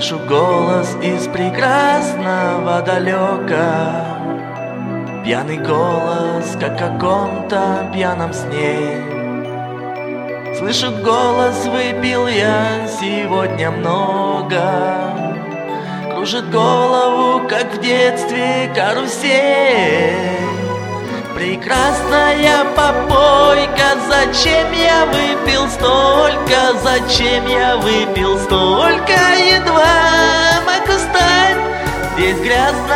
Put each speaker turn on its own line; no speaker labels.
Слышу голос из прекрасного далека, пьяный голос, как в каком-то пьяном сне. Слышу голос, выпил я сегодня много. Кружит голову, как в детстве, карусель. Прекрасная попойка, зачем я выпил столько? Зачем я выпил столько? Едва могу встать, здесь грязно.